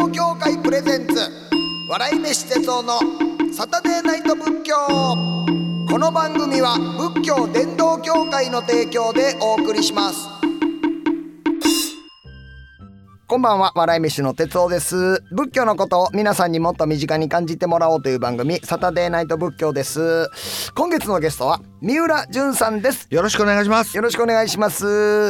道協会プレゼンツ笑い飯哲夫のサタデーナイト仏教。この番組は仏教伝道協会の提供でお送りします。こんばんは、笑い飯の哲夫です。仏教のことを皆さんにもっと身近に感じてもらおうという番組、サタデーナイト仏教です。今月のゲストは三浦淳さんです。 よろしくお願いします。 よろしくお願いします。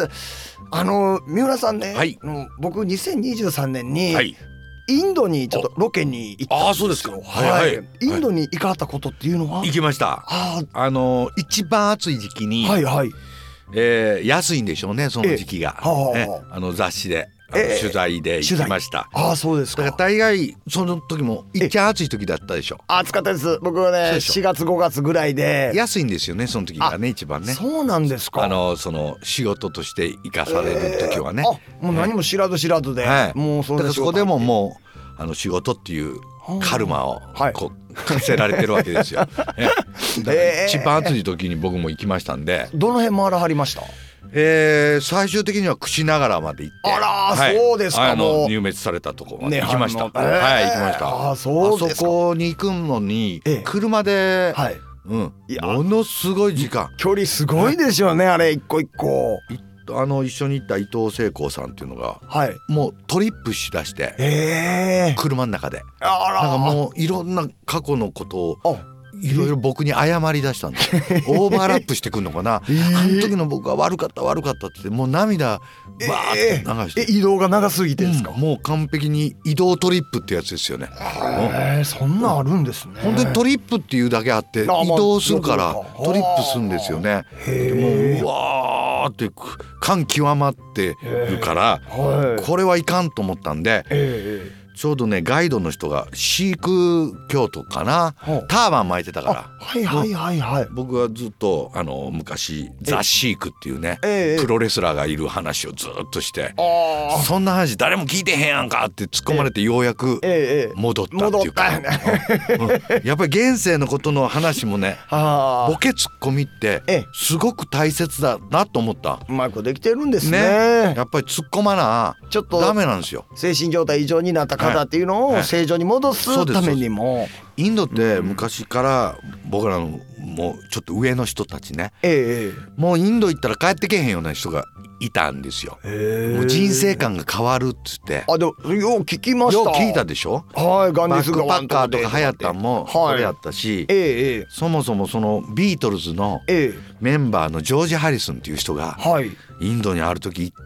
三浦さんね、 はい、 僕2023年に、 はい、 インドにちょっとロケに行ったんですよ。 ああ、そうですか。 インドに行かはったことっていうのは？ 行きました。一番暑い時期に、安いんでしょうね、その時期が、雑誌で取材で行きました。 ああ、そうですか。 だから大概その時もいっちゃ暑い時だったでしょ。 暑かったです。僕はね4月5月ぐらいで。 安いんですよね、その時がね、一番ね。 そうなんですか。 その仕事として生かされる時はね、 もう何も知らず知らずで、もうそだからそこでももう仕事っていうカルマをこう課せられてるわけですよ。だから一番暑い時に僕も行きましたんで。 どの辺回らはりました？ 最終的には櫛ながらまで行って、 そうですか。 入滅されたところまで行きました。行きました。 そうですか。 あそこに行くのに車で、ものすごい時間、 距離すごいでしょうね、あれ一個一個。 一緒に行った伊藤聖光さんっていうのが、もうトリップしだして、車の中でなんかもういろんな過去のことをいろいろ僕に謝り出したんでオーバーラップしてくんのかな、あの時の僕は悪かったって言ってもう涙バーって流して、 移動が長すぎてですか？ もう完璧に移動トリップってやつですよね。 そんなんあるんですね。 本当にトリップっていうだけあって移動するからトリップするんですよね。でもうわーって感極まってるから、これはいかんと思ったんで、ちょうどねガイドの人がシーク教徒かな、ターバン巻いてたから、僕はずっと昔ザ・シークっていうね、プロレスラーがいる話をずっとして、そんな話誰も聞いてへんやんかって突っ込まれてようやく戻ったっていうか、やっぱり現世のことの話もね、ボケツッコミってすごく大切だなと思った。 うまくできてるんですね。 やっぱり突っ込まなちょっとダメなんですよ。 精神状態異常になった方っていうのを正常に戻すためにも、 インドって昔から僕らのもうちょっと上の人たちね、もうインド行ったら帰ってけへんような人がいたんですよ。もう人生観が変わるっつって。 でもよう聞きました。 よう聞いたでしょ。 ガンジス川バックパッカーとか流行ったんもそれやったし、そもそもそのビートルズのメンバーのジョージ・ハリスンっていう人がインドにある時行って、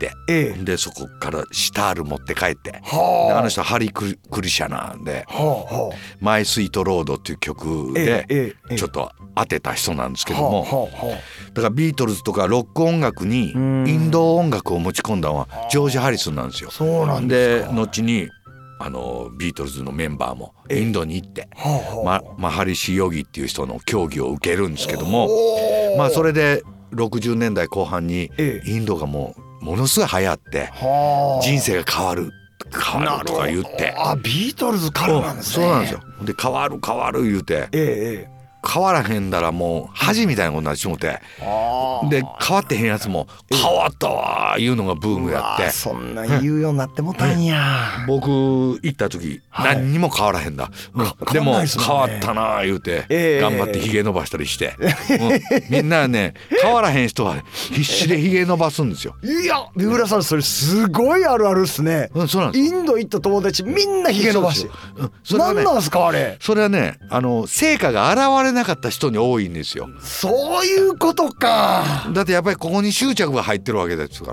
でそこからシタール持って帰って、であの人ハリクリシャナでマイスイートロードっていう曲でちょっと当てた人なんですけども、だからビートルズとかロック音楽にインド音楽を持ち込んだのはジョージ・ハリスンなんですよ。 そうなんですか。 で後にビートルズのメンバーもインドに行って、マハリシ・ヨギっていう人の教義を受けるんですけども、それで60年代後半にインドがものすごい流行って人生が変わるとか言って、 ビートルズからなんですね。 そうなんですよ。で変わる言うて、変わらへんだらもう恥みたいなことになってしもて、で変わってへんやつも変わったわいうのがブームやって、 そんなん言うようになってもたんや。 僕行った時何にも変わらへんだ、でも変わったな言うて頑張ってヒゲ伸ばしたりして、みんなね変わらへん人は必死でヒゲ伸ばすんですよ。 いや三浦さんそれすごいあるあるっすね。 そうなんです。 インド行った友達みんなヒゲ伸ばして、何なんすかあれ。 それはね成果が現れなかった人に多いんですよ。 そういうことか。 だってやっぱりここに執着が入ってるわけですから。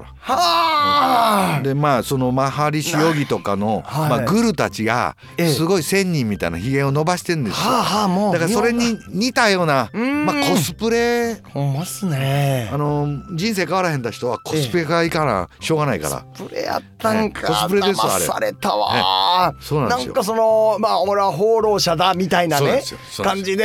でそのマハリシヨギとかの、グルたちがすごい仙人みたいなヒゲを伸ばしてるんですよ。だからそれに似たような、コスプレ。 ほんますね。 人生変わらへんだ人はコスプレがいいからしょうがないから。 コスプレやったんか。 コスプレですあれ。 騙されたわ。 そうなんですよ。 なんか俺は放浪者だみたいなね感じで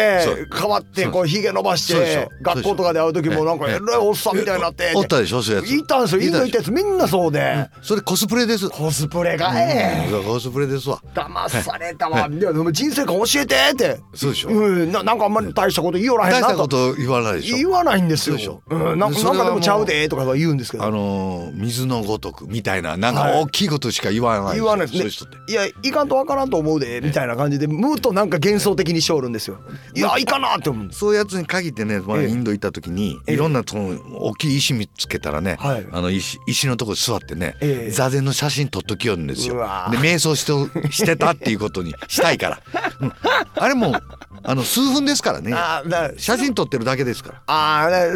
変わってこうひげ伸ばして学校とかで会う時もなんかえらいおっさんみたいになっておったでしょそういうやつ。 いたんですよ。インド行ったやつみんなそうで、 それコスプレです。 コスプレがコスプレですわ。 騙されたわ。いやでも人生観教えてって。 そうでしょ。 なんかあんまり大したこと言わらへんなと。 大したこと言わないでしょ。 言わないんですよ。なんかでもちゃうでとかは言うんですけど、 水のごとくみたいななんか大きいことしか言わない。 言わないですね。いやいかんとわからんと思うでみたいな感じでむっとなんか幻想的にしおるんですよ。いやいかなって思う。 そういうやつに限ってね、インド行った時にいろんなその大きい石見つけたらね、石のとこ座ってね、座禅の写真撮っときよるんですよ。で瞑想してたっていうことにしたいから、あれも数分ですからね。写真撮ってるだけですから。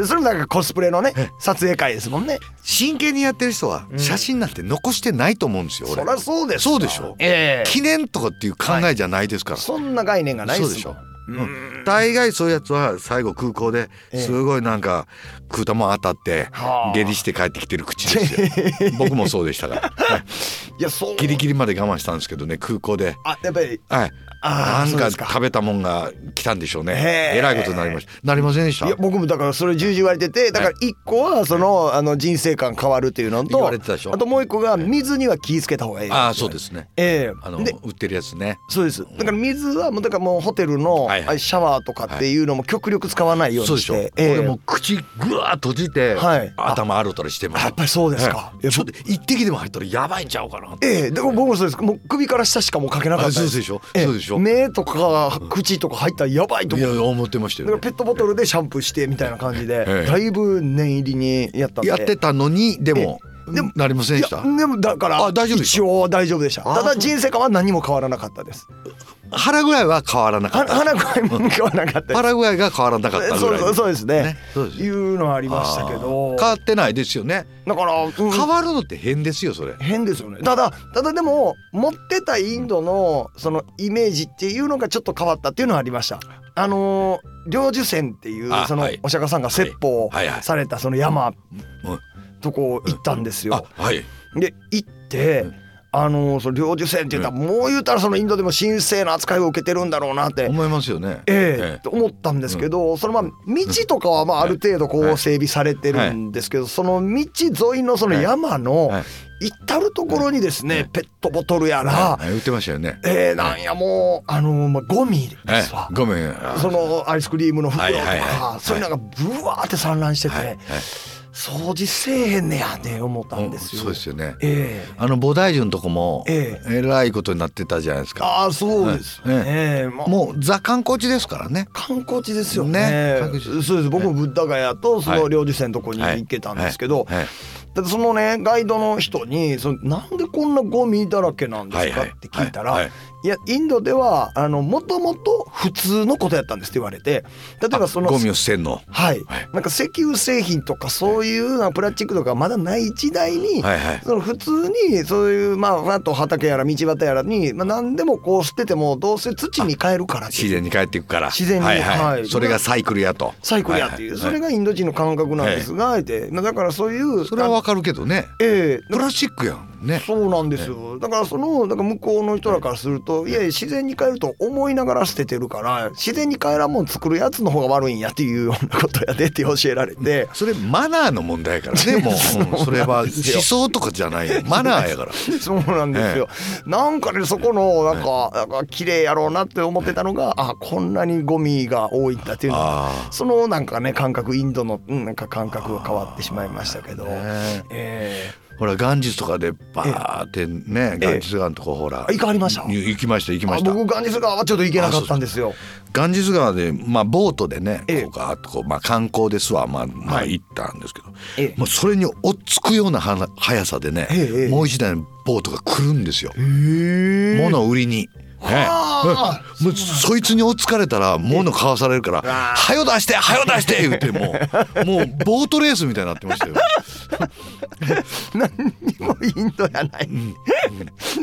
それもなんかコスプレのね撮影会ですもんね。 真剣にやってる人は写真なんて残してないと思うんですよ。俺そりゃそうです。 そうでしょ。記念とかっていう考えじゃないですから。 そんな概念がないですよ。大概そういうやつは最後空港ですごいなんか食うたもん当たって下痢して帰ってきてる口ですよ。僕もそうでしたから。いやそうギリギリまで我慢したんですけどね、空港で。 やっぱりなんか食べたもんが来たんでしょうね。えらいことになりました。なりませんでした。 いや僕もだからそれ重々言われてて、だから一個はその人生観変わるっていうのと、 言われてたでしょ。 あともう一個が水には気ぃつけた方がいい。 そうですね。売ってるやつね。 そうです。だから水はだからもうホテルのシャワーとかっていうのも極力使わないようにして。 俺も口ぐわー閉じて頭洗ったりしてます。 やっぱりそうですか。 ちょっと一滴でも入ったらやばいんちゃうかな。 でも僕もそうです。もう首から下しかもうかけなかったです。 そうでしょ。そうでしょ。 目とか口とか入ったらやばいと思う。 いや思ってましたよ。 ペットボトルでシャンプーしてみたいな感じで、だいぶ念入りにやったんで。 やってたのにでもなりませんでした。 でもだから一応大丈夫でした。ただ人生観は何も変わらなかったです。 腹具合は変わらなかった。 腹具合も変わらなかった。 腹具合が変わらなかったぐらい。 そうですね。いうのはありましたけど。 変わってないですよね。 だから変わるのって変ですよそれ。 変ですよね。ただでも持ってたインドのそのイメージっていうのがちょっと変わったっていうのはありました。領樹泉っていうそのお釈迦さんが説法されたその山とこ行ったんですよ。で行ってその領樹泉って言ったらもう言うたらそのインドでも神聖な扱いを受けてるんだろうなって思いますよね。 と思ったんですけど、その道とかはある程度こう整備されてるんですけど、その道沿いのその山の至る所にですねペットボトルやら売ってましたよね。 なんやもうゴミですわ。 ゴミそのアイスクリームの袋とかそういうのがブワーって散乱してて。掃除せえへんねやって思ったんですよ。 そうですよね。菩提樹のとこもえらいことになってたじゃないですか。 そうですね。 もうザ観光地ですからね。 観光地ですよね。そうです。僕もブッダガヤとその領樹泉のとこに行けたんですけど、だってそのねガイドの人になんでこんなゴミだらけなんですかって聞いたら、いやインドではもともと普通のことやったんですって言われて、例えばそのゴミを捨てんのなんか石油製品とかそういうプラスチックとかまだない時代にその普通にそういうあと畑やら道端やらに何でもこう捨ててもどうせ土に帰るから自然に帰っていくから自然にそれがサイクルやとサイクルやっていうそれがインド人の感覚なんですがだからそういうそれはわかるけどね。プラスチックやんね。 そうなんですよ。だから向こうの人らからするといや自然に帰ると思いながら捨ててるから自然に帰らんもん作るやつの方が悪いんやっていうようなことやでって教えられて、 それマナーの問題やからね。もうそれは思想とかじゃないマナーやからそうなんですよ。なんかねそこのなんか綺麗やろうなって思ってたのがこんなにゴミが多いんだっていうのがそのなんかね感覚インドのなんか感覚が変わってしまいましたけど。 ほら元日とかでバーってね元日川のとこほら行かれました？ 行きました。 僕元日川はちょっと行けなかったんですよ。 元日川でボートでねガーッと観光ですわ行ったんですけど、もうそれに追っつくような速さでねもう一台のボートが来るんですよ。物を売りに。もうそいつに追っつかれたら物買わされるから「はよ出してはよ出して!」言ってもうボートレースみたいになってましたよ。 何にもインドやない。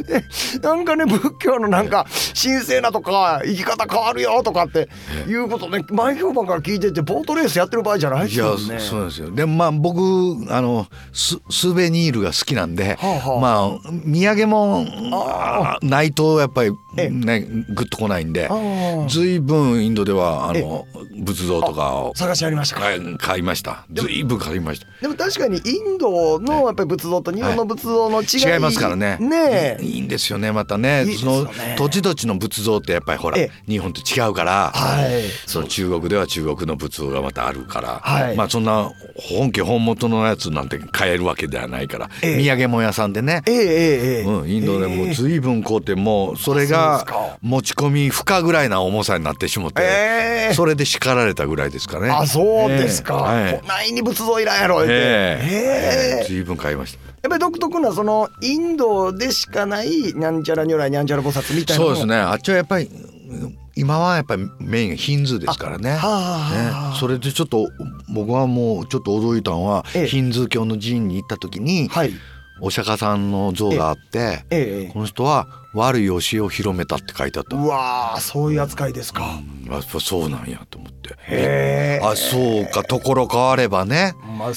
なんかね仏教のなんか神聖なとか生き方変わるよとかっていうことね前評判から聞いててボートレースやってる場合じゃないですよね。 いやそうなんですよ。でもまあ僕スベニールが好きなんで、まあ土産もないとやっぱりねグッとこないんで、随分インドでは仏像とかを探しありましたか。 買いました。随分買いました。 でも確かにインドのやっぱり仏像と日本の仏像の違いますからね。 ねいいんですよねまたね。その土地土地の仏像ってやっぱりほら日本と違うから、その中国では中国の仏像がまたあるから、まあそんな本家本元のやつなんて買えるわけではないから、土産物屋さんでね、インドでも随分買うてもうそれが持ち込み不可ぐらいな重さになってしもって、それで叱られたぐらいですかね。 あ、そうですか。こないに仏像いらんやろって。 随分買いました。 やっぱり独特なそのインドでしかないなんちゃら如来にゃんちゃら菩薩みたいな。 そうですね。あっちはやっぱり今はやっぱりメインがヒンズーですからね。それでちょっと僕はもうちょっと驚いたのは、ヒンズー教の寺院に行った時に、お釈迦さんの像があって、この人は悪い教えを広めたって書いてあった。 うわー、そういう扱いですか。 やっぱそうなんやと思って。あ、そうか。ところ変わればね。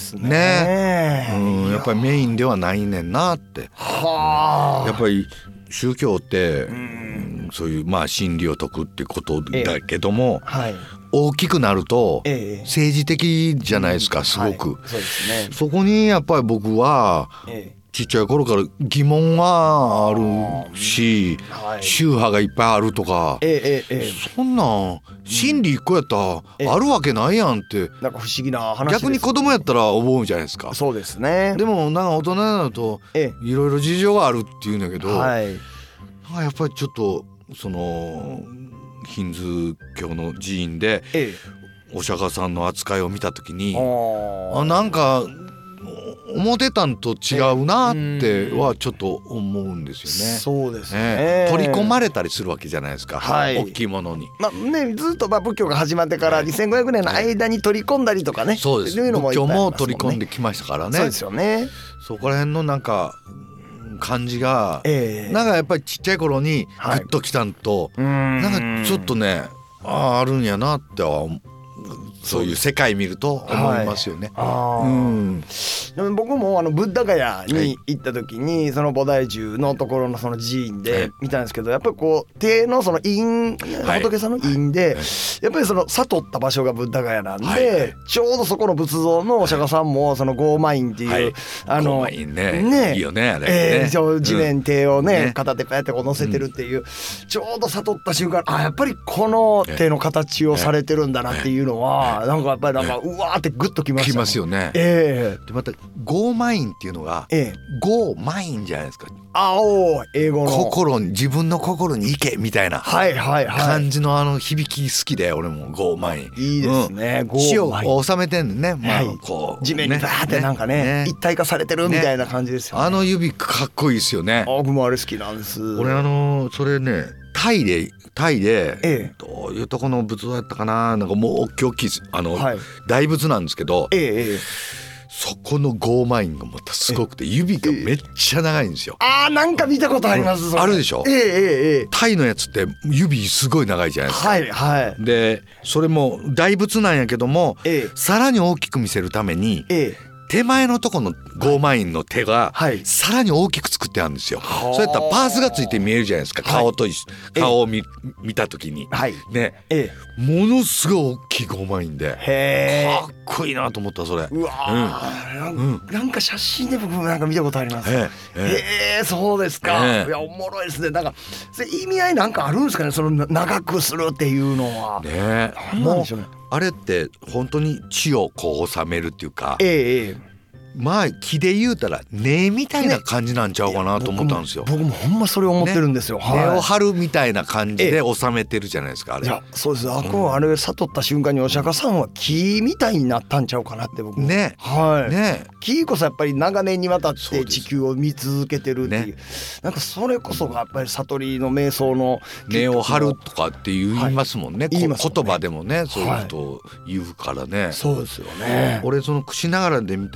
やっぱりメインではないねんなって。やっぱり宗教ってそういうまあ真理を説くってことだけども、大きくなると政治的じゃないですか、すごく。そこにやっぱり僕はちっちゃい頃から疑問はあるし、宗派がいっぱいあるとか、そんなん真理一個やったらあるわけないやんって、 なんか不思議な話です。 逆に子供やったら思うじゃないですか。 そうですね。 でもなんか大人になるといろいろ事情があるっていうんだけど、やっぱりちょっとそのヒンズー教の寺院でお釈迦さんの扱いを見た時に、なんか思ってたんと違うなってはちょっと思うんですよね。 そうですね。 取り込まれたりするわけじゃないですか、大きいものに。 ずっと仏教が始まってから2500年の間に取り込んだりとかね。 そうです。仏教も取り込んできましたからね。 そうですよね。 そこら辺のなんか感じが、なんかやっぱりちっちゃい頃にグッときたんと、なんかちょっとね、あるんやなってはそういう世界見ると思いますよね。 でも僕もブッダガヤに行った時にその菩提樹のところのその寺院で見たんですけど、やっぱりこう手のその院、仏さんの院でやっぱりその悟った場所がブッダガヤなんで、ちょうどそこの仏像のお釈迦さんもそのゴーマインっていうゴーマインね、いいよねあれね。 地面手をね片手パヤってこう乗せてるっていう、ちょうど悟った瞬間、やっぱりこの手の形をされてるんだなっていうのはなんかやっぱりなんかうわーってグッときました。 きますよね。でまたゴーマインっていうのが、ゴーマインじゃないですか。 英語の心に、自分の心に行けみたいな感じの響き好きで、俺もゴーマインいいですね。 死を収めてんね、 こう地面にバーってなんかね一体化されてるみたいな感じですよね。 指かっこいいですよね。 僕もあれ好きなんです。 俺それねタイでどういうとこの仏像やったかな、なんかもう大きい大仏なんですけど、そこのゴーマインがまたすごくて指がめっちゃ長いんですよ。 なんか見たことあります。 あるでしょ。タイのやつって指すごい長いじゃないですか。でそれも大仏なんやけども、さらに大きく見せるために手前のとこのゴーマインの手がさらに大きく作ってあるんですよ。そうやったらパーツがついて見えるじゃないですか。顔を見た時にね、ものすごい大きいゴーマインでかっこいいなと思った。それなんか写真で僕なんか見たことあります。そうですか。いやおもろいですね。なんかそれ意味合いなんかあるんですかね、その長くするっていうのは。なんでしょうね。 あれって本当に血をこう収めるっていうか、まあ木で言うたら根みたいな感じなんちゃうかなと思ったんですよ。 僕もほんまそれ思ってるんですよ。 根を張るみたいな感じで収めてるじゃないですか、あれ。 いやそうです。あれ悟った瞬間にお釈迦さんは木みたいになったんちゃうかなって僕ね。 木こそやっぱり長年にわたって地球を見続けてるっていう、なんかそれこそがやっぱり悟りの瞑想の根を張るとかって言いますもんね。言葉でもね、そういうことを言うからね。 そうですよね。 俺その串ながらで見たやつは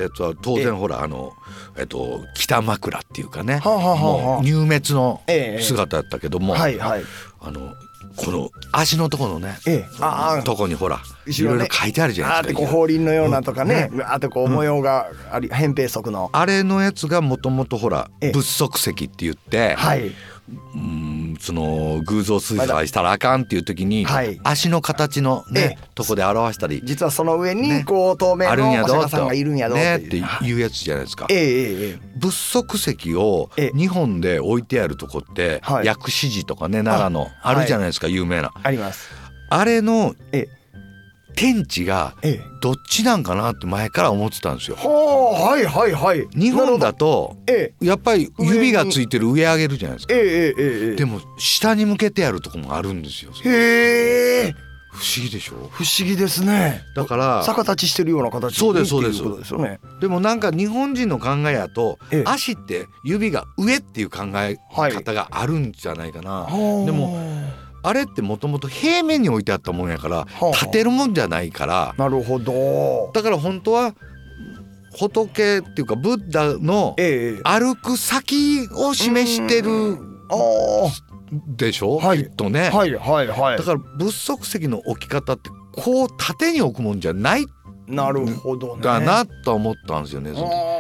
当然ほら北枕っていうかね、もう入滅の姿だったけども、この足のとこのね、とこにほらいろいろ書いてあるじゃないですか。 法輪のようなとかね、あと模様があり、扁平足のあれのやつがもともとほら仏足石って言って、その偶像崇拝したらあかんっていう時に足の形のねとこで表したり、 実はその上にこう透明のお釈迦さんがいるんやどっていうやつじゃないですか。仏足石を日本で置いてあるとこって薬師寺とかね、奈良のあるじゃないですか、有名な。 あります。 あれの天地がどっちなんかなって前から思ってたんですよ。日本だとやっぱり指がついてる上上げるじゃないですか。でも下に向けてやるとこもあるんですよ。 へえ、 不思議でしょ。 不思議ですね。 だから逆立ちしてるような形。 そうですそうです。 そうですよね。 でもなんか日本人の考えやと足って指が上っていう考え方があるんじゃないかな。でもあれってもともと平面に置いてあったもんやから立てるもんじゃないから。 なるほど。 だから本当は仏っていうかブッダの歩く先を示してるでしょ、きっとね。だから仏足石の置き方ってこう縦に置くもんじゃない。 なるほどね。 だなと思ったんですよね。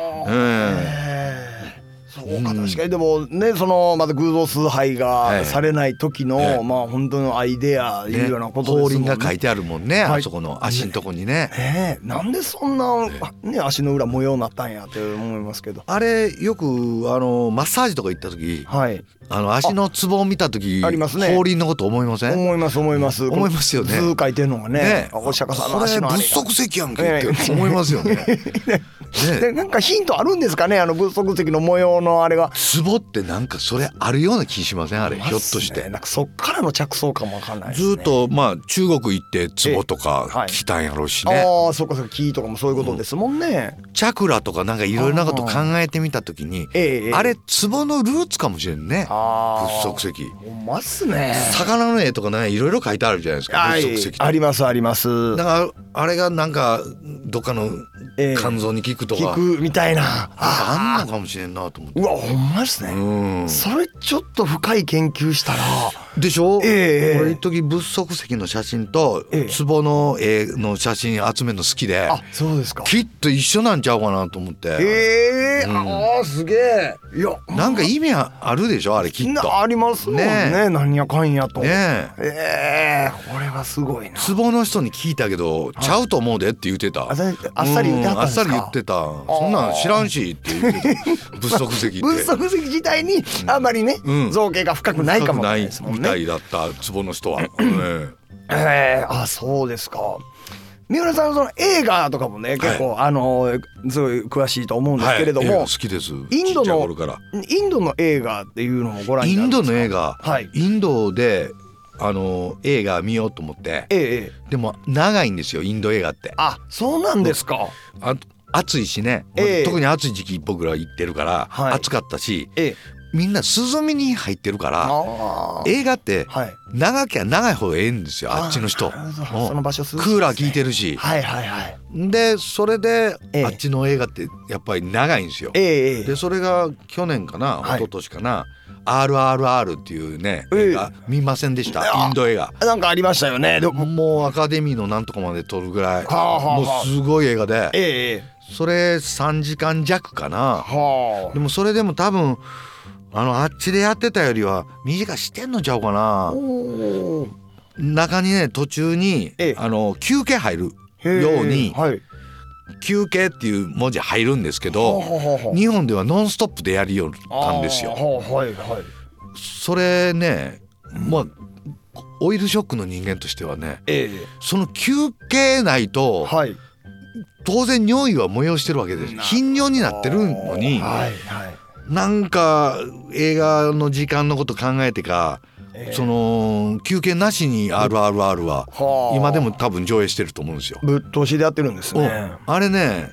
そうか、確かに。でもね、そのまだ偶像崇拝がされない時のまあ本当のアイデアいうようなことですもんね。法輪が書いてあるもんね、あそこの足のとこにね。 なんでそんなね足の裏模様になったんやって思いますけど。 あれよくマッサージとか行った時、足のツボを見た時法輪のこと思いません？ 思います思います。 思いますよね。 図書いてるのがね、お釈迦さんの足のあれが仏足石やんけって思いますよね。 でなんかヒントあるんですかね、仏足石の模様のあれが。 ツボってなんかそれあるような気しません？あれひょっとしてなんかそっからの着想かもわかんないですね。 ずっとまあ中国行ってツボとか聞いたんやろうしね。 そうかそうか、木とかもそういうことですもんね。 チャクラとかなんかいろいろなこと考えてみた時にあれツボのルーツかもしれんね。仏足石ほんまっすね。 魚の絵とかねいろいろ書いてあるじゃないですか、仏足石。 ありますあります。 だからあれがなんかどっかの肝臓に効くとか効くみたいなあんのかもしれんなと思って。 うわほんまですね。それちょっと深い研究したらでしょ。俺一時仏足石の写真と壺の絵の写真集めるの好きで。 そうですか。 きっと一緒なんちゃうかなと思って。 すげえ。いやなんか意味あるでしょあれきっと。 ありますもんね。なんやかんやと。これはすごいな。 壺の人に聞いたけどちゃうと思うでって言ってた。 あっさり言ってたんですか。 あっさり言ってた。そんなん知らんしって言ってた。仏足石って。 仏足石自体にあんまりね造形が深くないかもしれないですもんね。 みたいだった壺の人は。 そうですか。三浦さんその映画とかもね結構すごい詳しいと思うんですけれども、 好きです。 インドの映画っていうのをご覧になるんですか？インドの映画、 インドで映画見ようと思って、でも長いんですよインド映画って。 そうなんですか。 暑いしね、特に暑い時期僕ら行ってるから暑かったし、みんな涼みに入ってるから映画って長きゃ長い方がええんですよ、あっちの人。 その場所クーラー効いてるし。でそれであっちの映画ってやっぱり長いんですよ。でそれが去年かな一昨年かな、RRR っていうね映画見ませんでした？インド映画なんかありましたよね。 もうアカデミーのなんとかまで撮るぐらいもうすごい映画で、それ3時間弱かな。でもそれでも多分あっちでやってたよりは短してんのちゃうかな。中にね途中に休憩入るように休憩っていう文字入るんですけど、日本ではノンストップでやりよったんですよ。それね、まあオイルショックの人間としてはね、その休憩ないと当然尿意は催してるわけです。頻尿になってるのに、なんか映画の時間のこと考えてか、その休憩なしに RRR は今でも多分上映してると思うんですよ。 ぶっ通しでやってるんですね。 あれね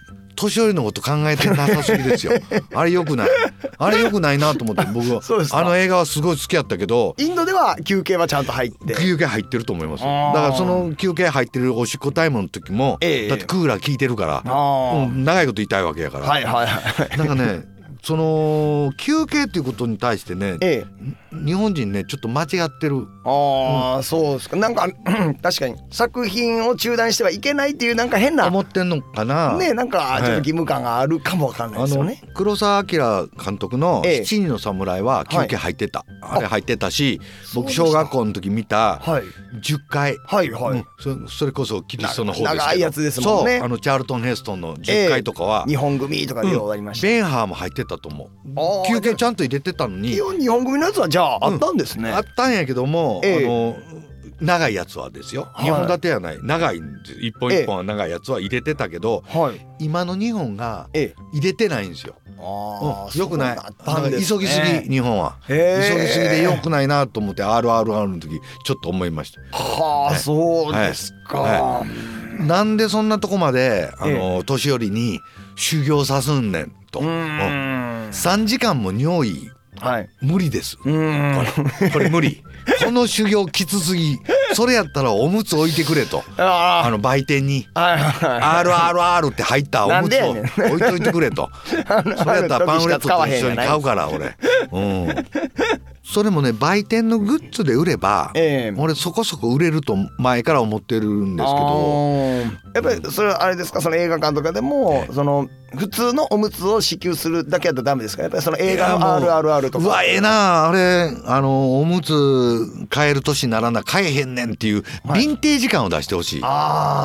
年寄りのこと考えてなさすぎですよあれ良くないなと思って僕はあの映画はすごい好きやったけど、 インドでは休憩はちゃんと入って休憩入ってると思います。だからその休憩入ってるおしっこタイムの時も、だってクーラー効いてるから、長いこといたいわけやから、なんかねその休憩っていうことに対してね、日本人ねちょっと間違ってる。 そうですか。なんか確かに作品を中断してはいけないっていうなんか変な思ってんのかなね、なんかちょっと義務感があるかもわかんないですよね。 黒澤明監督の7人の侍は休憩入ってた、あれ入ってたし、僕小学校の時見た10回、それこそキリストの方ですけど長いやつですもんね。 そうチャールトン・ヘストンの10回とかは日本組とかでようありました。 ベンハーも入ってたと思う。休憩ちゃんと入れてたのに。 日本組のやつはじゃああったんですね。 あったんやけども、長いやつはですよ、2本立てやない、長い一本一本は長いやつは入れてたけど、今の日本が入れてないんですよ。よくない。急ぎすぎ、日本は急ぎすぎでよくないなと思って RRR の時ちょっと思いました。 そうですか。 なんでそんなとこまで年寄りに修行さすんねんと。3時間も尿意無理です。これ無理。この修行きつすぎ。それやったらおむつ置いてくれと。売店に RRR って入ったおむつを置いといてくれと。それやったらパンフレットと一緒に買うから俺。それもね売店のグッズで売れば、俺そこそこ売れると前から思ってるんですけど、 やっぱりそれはあれですか、その映画館とかでもその普通のおむつを支給するだけだとダメですか。やっぱりその映画の RRR とか。 うわなあれおむつ買える年ならな買えへんねんっていうヴィンテージ感を出してほしい。そこ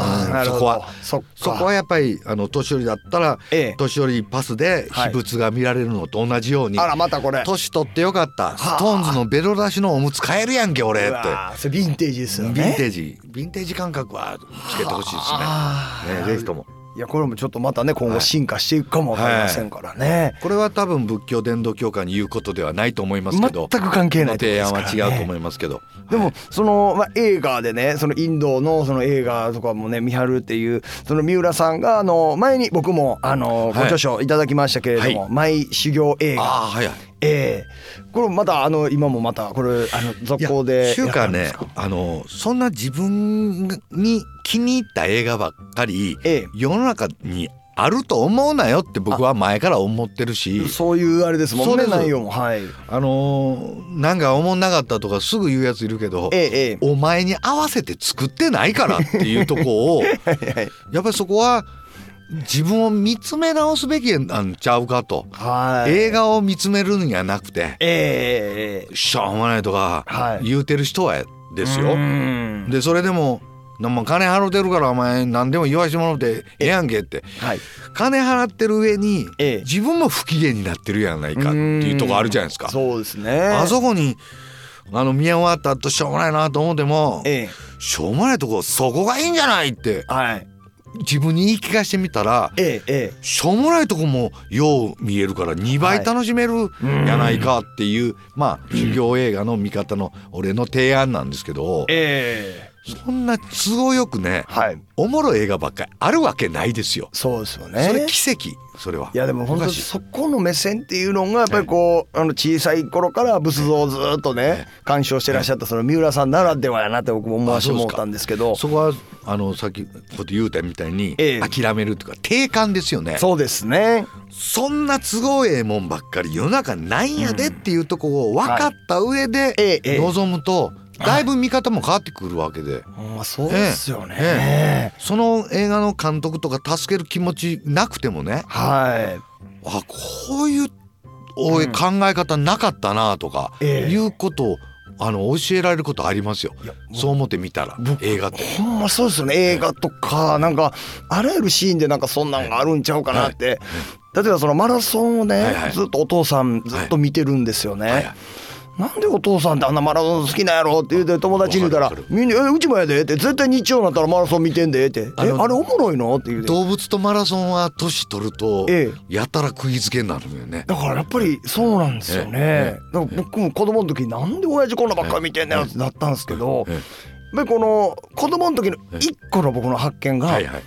はやっぱり年寄りだったら年寄りパスで秘仏が見られるのと同じように、 またこれ年取ってよかったストーンズのベロ出しのおむつ買えるやんけ俺って。 それヴィンテージですよね。 ヴィンテージ感覚はつけてほしいですね。ぜひとも。 いやこれもちょっとまたね今後進化していくかもわかりませんからね。 これは多分仏教伝道協会に言うことではないと思いますけど、 全く関係ない提案は違うと思いますけど、 でもその映画でね、そのインドのその映画とかもね見張るっていうその三浦さんが前に僕もご著書いただきましたけれども、マイ修行映画。これまた今もまたこれ続行でやったんですか。そんな自分に気に入った映画ばっかり世の中にあると思うなよって僕は前から思ってるし、 そういうあれですもんね、内容も。 なんか思んなかったとかすぐ言うやついるけど、お前に合わせて作ってないからっていうとこをやっぱりそこは自分を見つめ直すべきなんちゃうかと。映画を見つめるんやなくて、しょうもないとか言うてる人はですよ。でそれでも金払ってるからお前何でも言わしてもらうてええやんけって、金払ってる上に自分も不機嫌になってるやないかっていうとこあるじゃないですか。 そうですね。 あそこに見終わった後しょうもないなと思っても、しょうもないとこそこがいいんじゃないって、自分に言い聞かしてみたら、しょうもないとこもよう見えるから2倍楽しめるやないかっていう、修行映画の見方の俺の提案なんですけど、そんな都合よくね、おもろい映画ばっかりあるわけないですよ。 そうですよね。 それ奇跡。それはいやでも本当にそこの目線っていうのがやっぱりこう小さい頃から仏像をずっとね鑑賞してらっしゃったその三浦さんならではやなって僕も思わせてもらったんですけど、 そこはさっきこと言うたみたいに諦めるというか定感ですよね。 そうですね。 そんな都合ええもんばっかり世の中ないんやでっていうところを分かった上で臨むとだいぶ見方も変わってくるわけで、 そうですよね。 その映画の監督とか助ける気持ちなくてもね、こういう考え方なかったなとかいうことを教えられることありますよ。そう思ってみたら映画ってほんまそうですよね。映画とかなんかあらゆるシーンでなんかそんなんがあるんちゃうかなって、例えばそのマラソンをねずっとお父さんずっと見てるんですよね。なんでお父さんってあんなマラソン好きなんやろって言うて友達に言うたらみんなうちもやでって絶対日曜になったらマラソン見てんでってあれおもろいのって言うて。 動物とマラソンは年取るとやたら釘付けになるのよね。 だからやっぱりそうなんですよね。だから僕も子供の時なんで親父こんなばっかり見てんねんってなったんですけど、やっぱりこの子供の時の一個の僕の発見が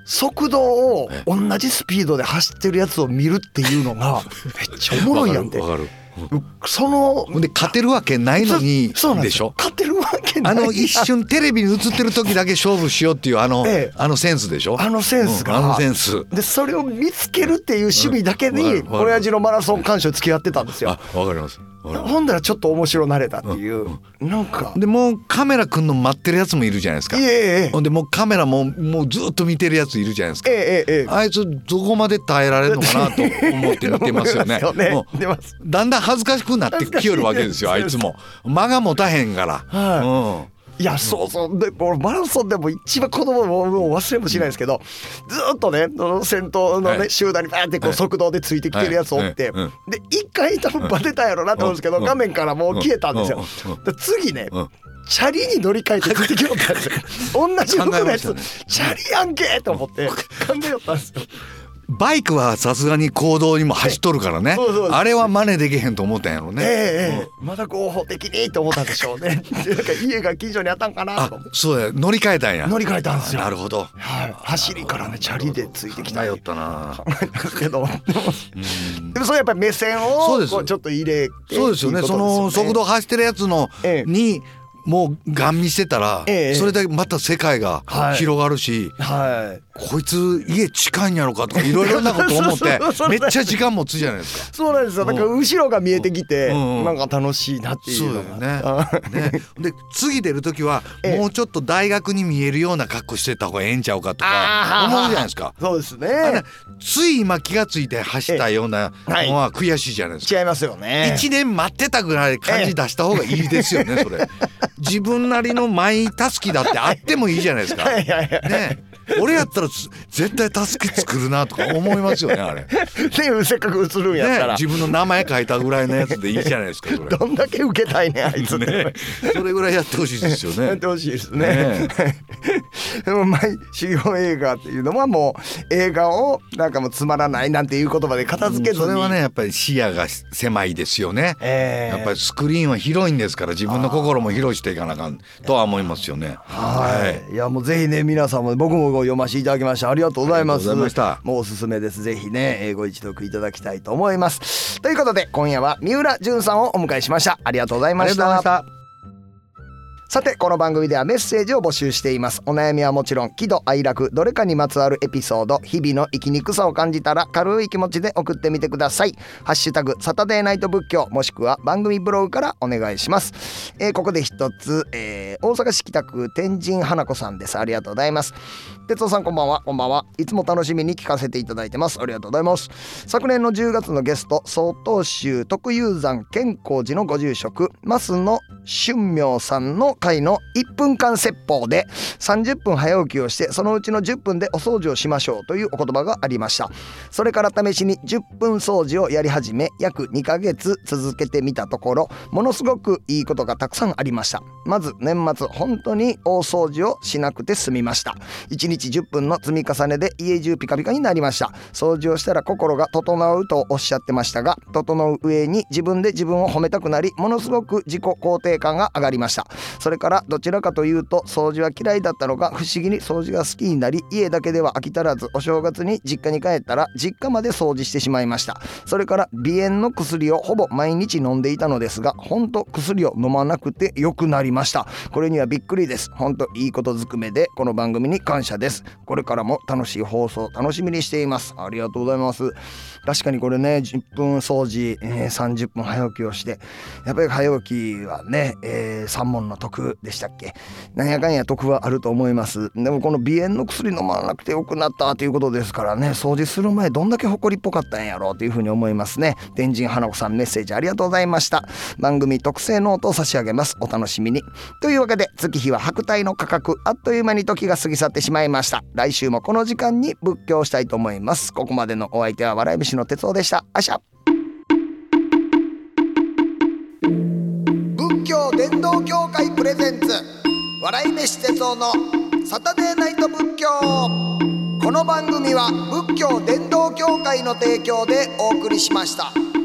速度を同じスピードで走ってるやつを見るっていうのがめっちゃおもろいやんて。 わかる。 そので勝てるわけないのにでしょ。 勝てるわけない。 一瞬テレビに映ってる時だけ勝負しようっていうあのセンスでしょ。 あのセンスが、 あのセンスでそれを見つけるっていう趣味だけに親父のマラソン鑑賞付き合ってたんですよ。 わかります。 ほんだらちょっと面白なれたっていう、なんかでもうカメラ来んの待ってるやつもいるじゃないですか。ほんでもうカメラもうずっと見てるやついるじゃないですか。あいつどこまで耐えられるのかなと思って見てますよね。だんだん恥ずかしくなってきよるわけですよ。あいつも間が持たへんから。 いやそうそうでこれマラソンでも一番子供も忘れもしないですけど、ずっとね先頭のね集団にバーってこう速度でついてきてるやつおって、で一回多分バテたやろなと思うんですけど、画面からもう消えたんですよ。で次ねチャリに乗り換えてついてきよったんですよ。同じ服のやつチャリやんけと思って考えよったんですよ。 バイクはさすがに公道にも走っとるからね。あれは真似できへんと思ったんやろね。 まだ合法的にと思ったんでしょうね。なんか家が近所にあったんかなと。 そうや、乗り換えたんや。 乗り換えたんですよ。 なるほど。 走りからねチャリでついてきた。 よったな。 けどでもそれやっぱり目線をちょっと入れて。 そうですよね。その速度走ってるやつのにもうガン見してたら、それだけまた世界が広がるし、こいつ家近いんやろかとかいろいろなこと思ってめっちゃ時間持つじゃないですか。 そうなんですよ。だから後ろが見えてきてなんか楽しいなっていうのがね。で次出る時はもうちょっと大学に見えるような格好してた方がええんちゃうかとか思うじゃないですか。 そうですね。 つい今気がついて走ったようなのは悔しいじゃないですか。 違いますよね。 1年待ってたぐらい感じ出した方がいいですよね。それ自分なりのマイタスキだってあってもいいじゃないですか。ね、俺やったら絶対タスキ作るなとか思いますよね。あれね、せっかく映るんやったら、 自分の名前書いたぐらいのやつでいいじゃないですか。それどんだけ受けたいねあいつね。 それぐらいやってほしいですよね。 やってほしいですね。でも修行映画っていうのはもう映画をなんかもうつまらないなんていう言葉で片付けずに、 それはねやっぱり視野が狭いですよね。やっぱりスクリーンは広いんですから、自分の心も広いしていかなあかんとは思いますよね。 いやもうぜひね皆さんも、僕も読ませていただきました。ありがとうございます。もうおすすめです。ぜひねご一読いただきたいと思います。ということで今夜は三浦淳さんをお迎えしました。ありがとうございました。さてこの番組ではメッセージを募集しています。お悩みはもちろん喜怒哀楽どれかにまつわるエピソード、日々の生きにくさを感じたら軽い気持ちで送ってみてください。ハッシュタグサタデーナイト仏教、もしくは番組ブログからお願いします。ここで一つ、大阪市北区天神花子さんです。ありがとうございます。哲夫さんこんばんは。こんばんは。いつも楽しみに聞かせていただいてます。ありがとうございます。昨年の10月のゲスト、曹洞宗徳雄山健光寺のご住職増野春明さんの回の1分間説法で30分早起きをしてそのうちの10分でお掃除をしましょうというお言葉がありました。それから試しに10分掃除をやり始め約2ヶ月続けてみたところ、ものすごくいいことがたくさんありました。まず年末本当に大掃除をしなくて済みました。1日10分の積み重ねで家中ピカピカになりました。掃除をしたら心が整うとおっしゃってましたが、整う上に自分で自分を褒めたくなり、ものすごく自己肯定感が上がりました。それからどちらかというと掃除は嫌いだったのが不思議に掃除が好きになり、家だけでは飽き足らずお正月に実家に帰ったら実家まで掃除してしまいました。それから鼻炎の薬をほぼ毎日飲んでいたのですが、本当薬を飲まなくて良くなりました。これにはびっくりです。本当いいことずくめでこの番組に感謝です。これからも楽しい放送楽しみにしています。ありがとうございます。確かにこれね10分掃除、30分早起きをして、やっぱり早起きはね、三問の徳でしたっけ、なんやかんや得はあると思います。でもこの鼻炎の薬飲まなくてよくなったということですからね、掃除する前どんだけ誇りっぽかったんやろうというふうに思いますね。天神花子さんメッセージありがとうございました。番組特製ノートを差し上げます。お楽しみに。というわけで月日は白帯の価格、あっという間に時が過ぎ去ってしまいました。来週もこの時間に仏教したいと思います。ここまでのお相手は笑い飯の哲夫でした。あしゃ。仏教伝道協会プレゼンツ笑い飯哲夫のサタデーナイト仏教。この番組は仏教伝道協会の提供でお送りしました。